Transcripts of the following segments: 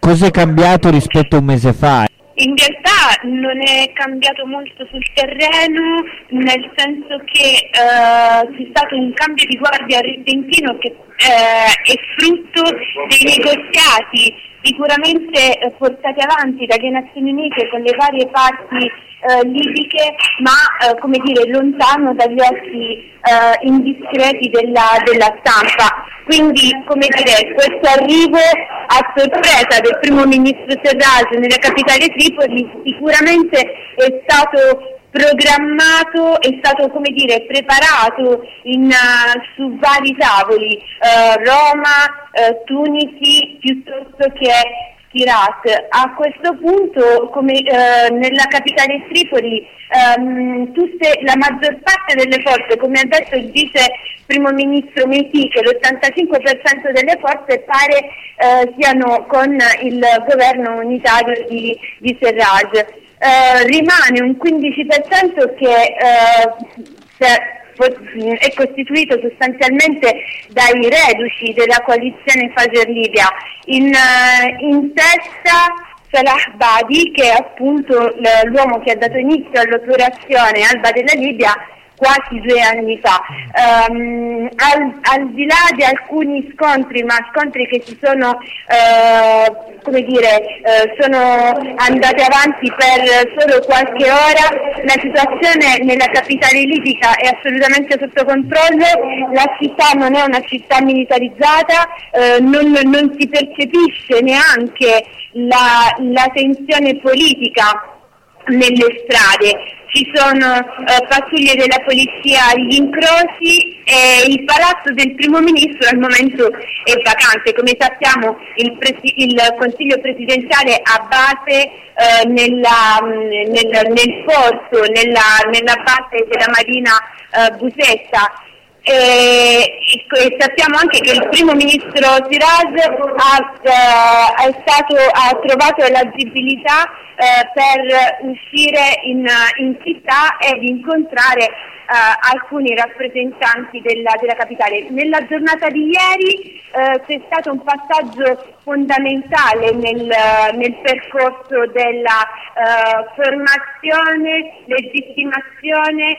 Cosa è cambiato rispetto a un mese fa? In realtà non è cambiato molto sul terreno, nel senso che c'è stato un cambio di guardia repentino che è frutto dei negoziati sicuramente portati avanti dalle Nazioni Unite con le varie parti libiche, ma come dire lontano dagli occhi indiscreti della stampa. Quindi, come dire, questo arrivo a sorpresa del primo ministro Serraj nella capitale Tripoli sicuramente è stato programmato, è stato, come dire, preparato su vari tavoli, Roma, Tunisi, piuttosto che Herat. A questo punto, come nella capitale Tripoli, la maggior parte delle forze, come ha detto il vice primo ministro Meti, che l'85% delle forze pare siano con il governo unitario di Serraj. Rimane un 15% che è costituito sostanzialmente dai reduci della coalizione Fajr Libya, in testa Salah Badi, che è appunto l'uomo che ha dato inizio all'operazione Alba della Libia quasi 2 anni fa. Al di là di alcuni scontri, ma scontri che si sono sono andati avanti per solo qualche ora, la situazione nella capitale libica è assolutamente sotto controllo, la città non è una città militarizzata, non si percepisce neanche la tensione politica nelle strade. Ci sono pattuglie della polizia agli incroci e il palazzo del primo ministro al momento è vacante. Come sappiamo il Consiglio presidenziale ha base nel porto, nella base della Marina Busetta. E sappiamo anche che il primo ministro Siraj ha trovato l'agibilità per uscire in città ed incontrare alcuni rappresentanti della capitale. Nella giornata di ieri c'è stato un passaggio fondamentale nel percorso della formazione, legittimazione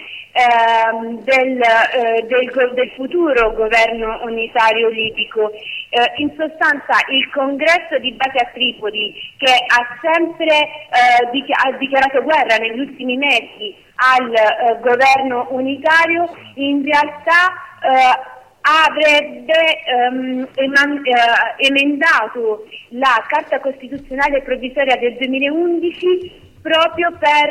del futuro governo unitario libico. In sostanza il congresso di base a Tripoli, che ha sempre ha dichiarato guerra negli ultimi mesi al governo unitario, in realtà avrebbe emendato la Carta Costituzionale Provvisoria del 2011 proprio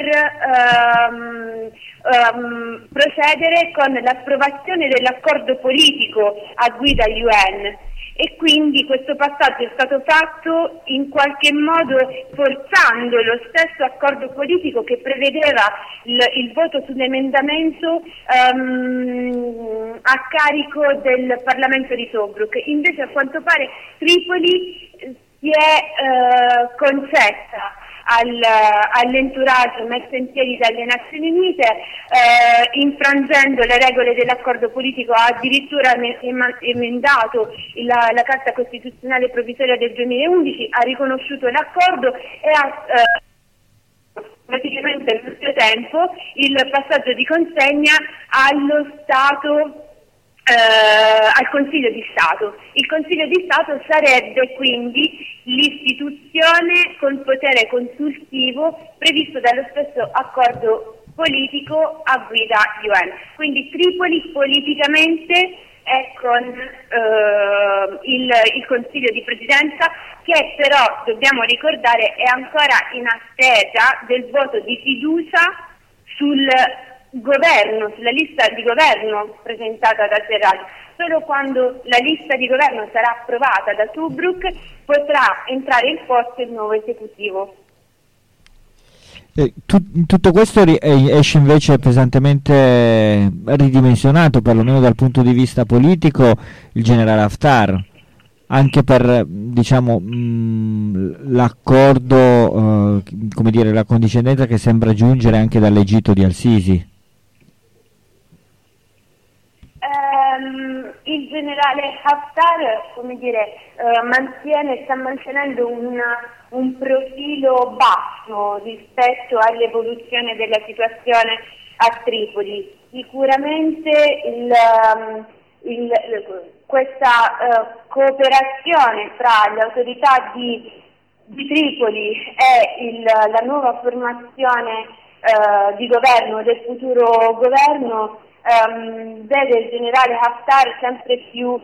per procedere con l'approvazione dell'accordo politico a guida UN, e quindi questo passaggio è stato fatto in qualche modo forzando lo stesso accordo politico che prevedeva il voto sull'emendamento a carico del Parlamento di Tobruk. Invece a quanto pare Tripoli si è concessa all'entourage messo in piedi dalle Nazioni Unite, infrangendo le regole dell'accordo politico, ha addirittura emendato la Carta Costituzionale Provvisoria del 2011, ha riconosciuto l'accordo e ha praticamente nel suo tempo il passaggio di consegna allo Stato, al Consiglio di Stato. Il Consiglio di Stato sarebbe quindi l'istituzione con potere consultivo previsto dallo stesso accordo politico a guida UN. Quindi Tripoli politicamente è con il Consiglio di Presidenza, che però, dobbiamo ricordare, è ancora in attesa del voto di fiducia sul governo, sulla lista di governo presentata da Serraj. Solo quando la lista di governo sarà approvata da Tobruk potrà entrare in forza il nuovo esecutivo. Tutto questo esce invece pesantemente ridimensionato, perlomeno dal punto di vista politico, il generale Haftar, anche per l'accordo, come dire, la condiscendenza che sembra giungere anche dall'Egitto di Al-Sisi. Il generale generale Haftar, come dire, sta mantenendo un profilo basso rispetto all'evoluzione della situazione a Tripoli. Sicuramente questa cooperazione tra le autorità di Tripoli e la nuova formazione di governo, del futuro governo, vede il generale Haftar sempre più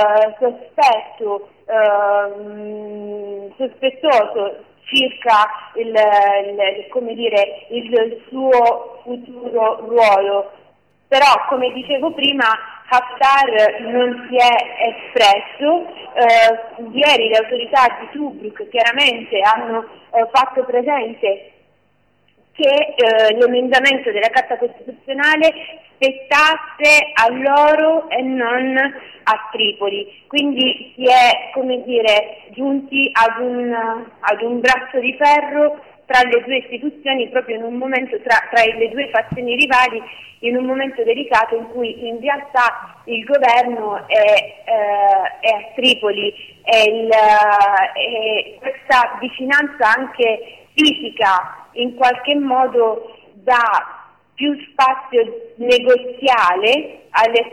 sospettoso circa il suo futuro ruolo. Però, come dicevo prima, Haftar non si è espresso. Ieri le autorità di Tobruk chiaramente hanno fatto presente che l'emendamento della Carta Costituzionale spettasse a loro e non a Tripoli. Quindi si è, giunti ad un braccio di ferro tra le due istituzioni, proprio in un momento tra le due fazioni rivali, in un momento delicato in cui in realtà il governo è a Tripoli e questa vicinanza anche fisica in qualche modo dà più spazio negoziale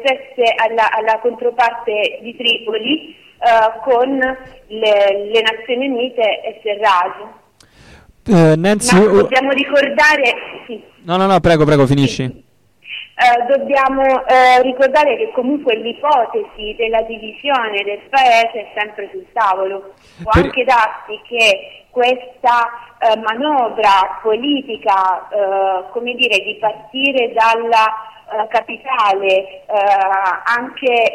alla controparte di Tripoli con le Nazioni Unite e Serraj. Nancy, ma dobbiamo ricordare No, prego, finisci. Sì. Dobbiamo ricordare che comunque l'ipotesi della divisione del paese è sempre sul tavolo. Può anche darsi che questa manovra politica, di partire dalla capitale, anche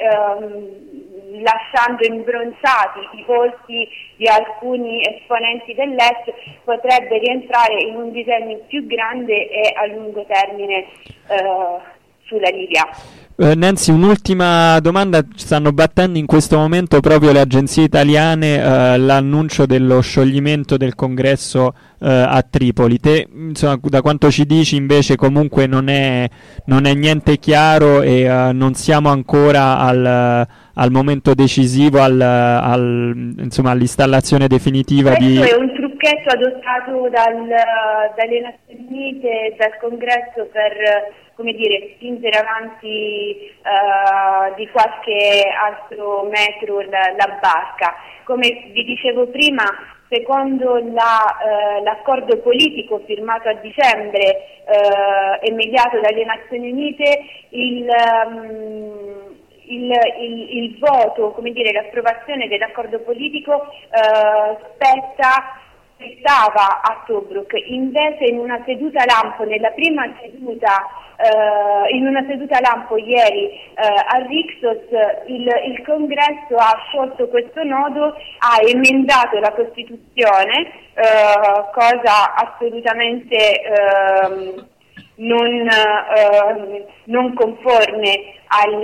lasciando imbronzati i volti di alcuni esponenti dell'Est, potrebbe rientrare in un disegno più grande e a lungo termine sulla Libia. Nancy, un'ultima domanda. Stanno battendo in questo momento proprio le agenzie italiane l'annuncio dello scioglimento del congresso a Tripoli. Te, insomma, da quanto ci dici invece comunque non è niente chiaro e non siamo ancora al momento decisivo, all'installazione definitiva. Questo è un trucchetto adottato dalle Nazioni Unite e dal congresso per spingere avanti di qualche altro metro la barca. Come vi dicevo prima, secondo l'accordo politico firmato a dicembre e mediato dalle Nazioni Unite, il voto, l'approvazione dell'accordo politico spettava a Tobruk. Invece in una seduta lampo ieri a Rixos il congresso ha sciolto questo nodo, ha emendato la Costituzione, cosa assolutamente non conforme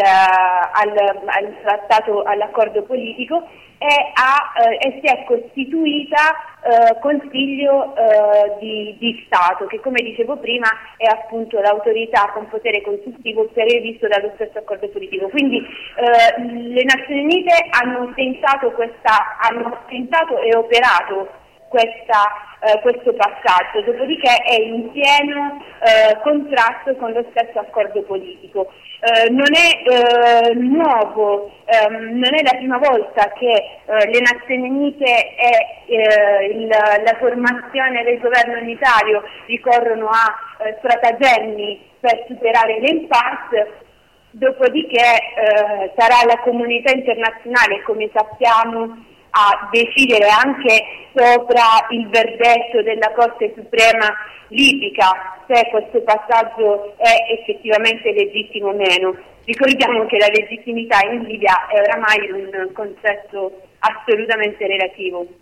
al trattato, all'accordo politico, e si è costituita Consiglio di Stato, che, come dicevo prima, è appunto l'autorità con potere consultivo previsto dallo stesso accordo politico. Quindi le Nazioni Unite hanno tentato e operato questo passaggio, dopodiché è in pieno contrasto con lo stesso accordo politico. Non è nuovo, non è la prima volta che le Nazioni Unite e la formazione del governo unitario ricorrono a stratagemmi per superare l'impasse. Dopodiché sarà la comunità internazionale, come sappiamo, a decidere anche sopra il verdetto della Corte Suprema libica se questo passaggio è effettivamente legittimo o meno. Ricordiamo che la legittimità in Libia è oramai un concetto assolutamente relativo.